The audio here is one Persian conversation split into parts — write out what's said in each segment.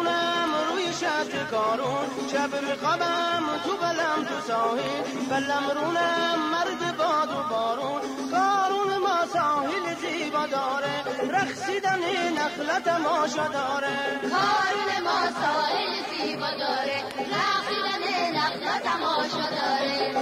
میخوابم روی شط کارون، شب میخوابم تو بلم تو ساحل، بلم رونم مرد باد و بارون. کارون ما ساحل زیبا داره، رقصیدن نخل تماشا داره. کارون ما ساحل زیبا داره، رقصیدن نخل تماشا داره.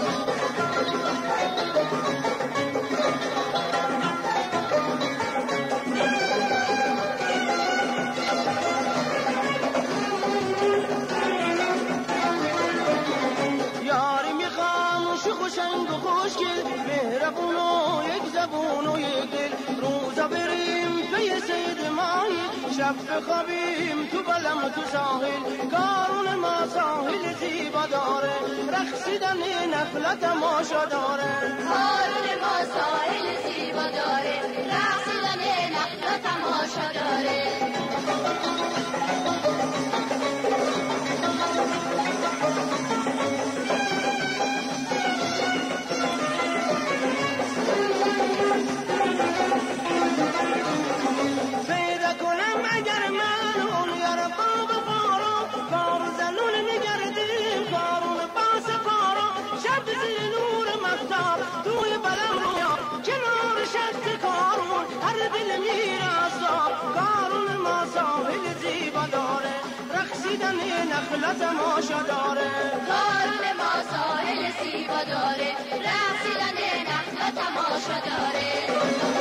خوشنگ و خوشگل، مهربون و یک زبون و یک دل. روزا بریم پی سید ماهی، شب بخوابیم تو بلم تو ساحل. کارون ما ساحل زیبا داره، رقصیدن نخل تماشا داره. کارون ما ساحل زیبا داره، رقصیدن نخل تماشا داره. کارون ما ساحل زیبا داره، رقصیدن نخل تماشا داره. کارون ما ساحل زیبا داره، رقصیدن نخل تماشا داره.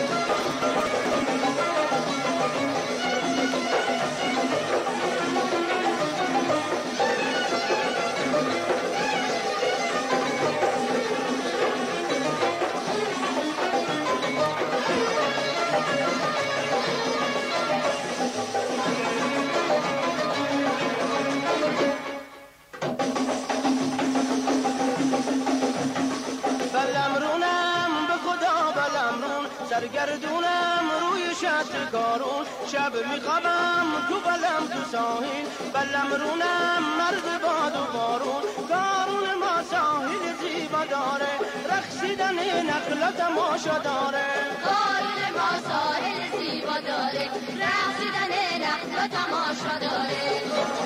سرگردونم روی شط کارون، شب میخوابم تو بلم تو ساحل، بلم رونم مرد باد و بارون. کارون ما ساحل زیبا داره، رقصیدن نخل تماشا داره. کارون ما ساحل زیبا داره، رقصیدن نخل تماشا داره.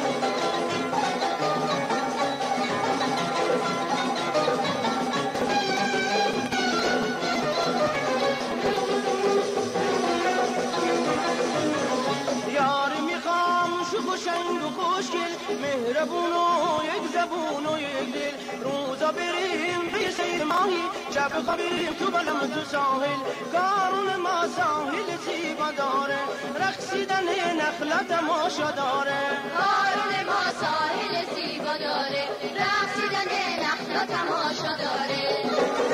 خوشنگ و خوشگل، مهربون و یک زبون و یک دل. روزا بریم پی سید ماهی، شب خوابیم تو بلم تو ساحل. کارون ما ساحل زیبا داره، رقصیدن نخل تماشا داره. کارون ما ساحل زیبا داره، رقصیدن نخل تماشا داره.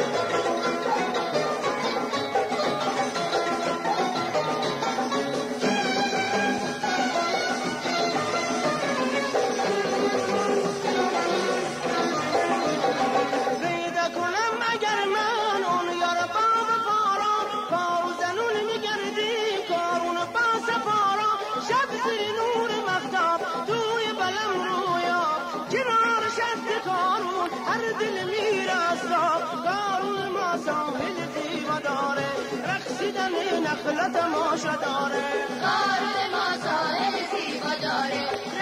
دل میرسا کارون ما ساحل زیبا داره، رقصیدن نخل تماشا داره. کارون ما ساحل زیبا داره،